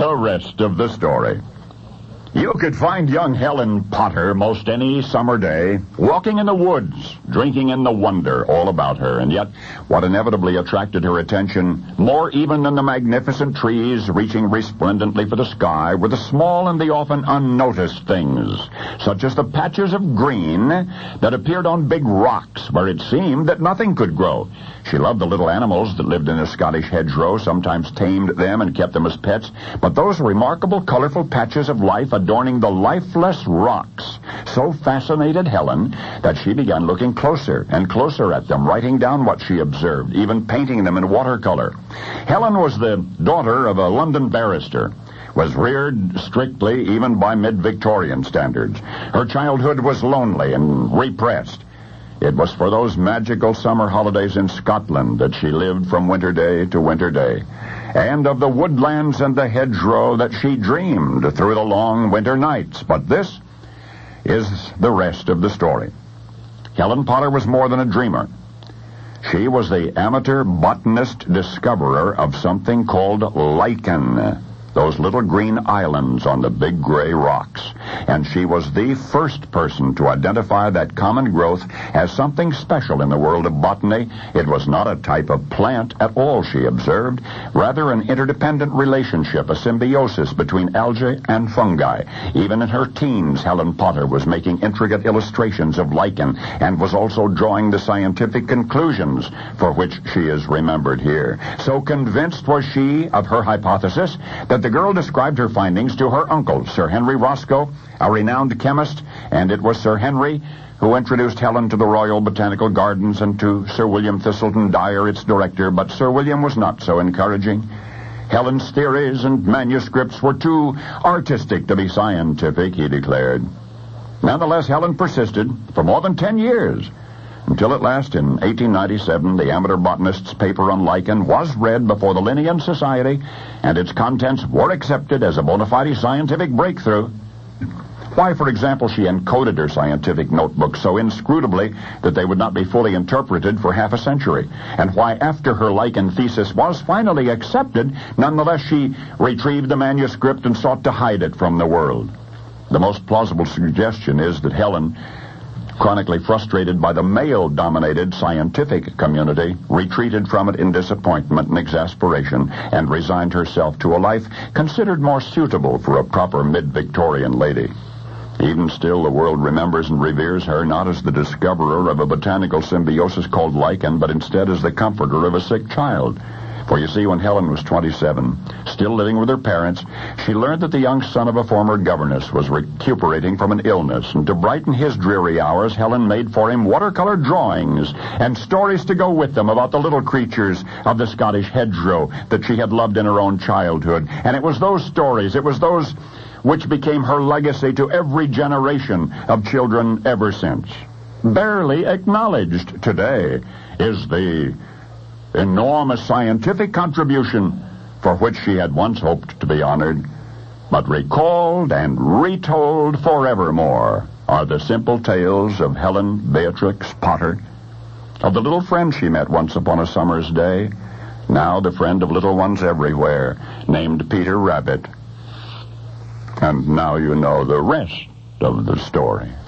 the rest of the story. You could find young Helen Potter most any summer day, walking in the woods, drinking in the wonder all about her. And yet, what inevitably attracted her attention, more even than the magnificent trees reaching resplendently for the sky, were the small and the often unnoticed things, such as the patches of green that appeared on big rocks where it seemed that nothing could grow. She loved the little animals that lived in a Scottish hedgerow, sometimes tamed them and kept them as pets, but those remarkable, colorful patches of life adorning the lifeless rocks so fascinated Helen that she began looking closer and closer at them, writing down what she observed, even painting them in watercolor. Helen was the daughter of a London barrister, was reared strictly even by mid-Victorian standards. Her childhood was lonely and repressed. It was for those magical summer holidays in Scotland that she lived from winter day to winter day, and of the woodlands and the hedgerow that she dreamed through the long winter nights. But this is the rest of the story. Helen Potter was more than a dreamer. She was the amateur botanist discoverer of something called lichen, those little green islands on the big gray rocks. And she was the first person to identify that common growth as something special in the world of botany. It was not a type of plant at all, she observed, rather an interdependent relationship, a symbiosis between algae and fungi. Even in her teens, Helen Potter was making intricate illustrations of lichen and was also drawing the scientific conclusions for which she is remembered here. So convinced was she of her hypothesis that the girl described her findings to her uncle, Sir Henry Roscoe, a renowned chemist, and it was Sir Henry who introduced Helen to the Royal Botanical Gardens and to Sir William Thistleton Dyer, its director, but Sir William was not so encouraging. Helen's theories and manuscripts were too artistic to be scientific, he declared. Nonetheless, Helen persisted for more than 10 years, until at last, in 1897, the amateur botanist's paper on lichen was read before the Linnean Society, and its contents were accepted as a bona fide scientific breakthrough. Why, for example, she encoded her scientific notebooks so inscrutably that they would not be fully interpreted for half a century, and why, after her lichen thesis was finally accepted, nonetheless she retrieved the manuscript and sought to hide it from the world. The most plausible suggestion is that Helen, chronically frustrated by the male-dominated scientific community, retreated from it in disappointment and exasperation and resigned herself to a life considered more suitable for a proper mid-Victorian lady. Even still, the world remembers and reveres her not as the discoverer of a botanical symbiosis called lichen, but instead as the comforter of a sick child. For you see, when Helen was 27, still living with her parents, she learned that the young son of a former governess was recuperating from an illness, and to brighten his dreary hours, Helen made for him watercolor drawings and stories to go with them about the little creatures of the Scottish hedgerow that she had loved in her own childhood. And it was those stories, it was those which became her legacy to every generation of children ever since. Barely acknowledged today is the enormous scientific contribution for which she had once hoped to be honored, but recalled and retold forevermore are the simple tales of Helen Beatrix Potter, of the little friend she met once upon a summer's day, now the friend of little ones everywhere, named Peter Rabbit. And now you know the rest of the story.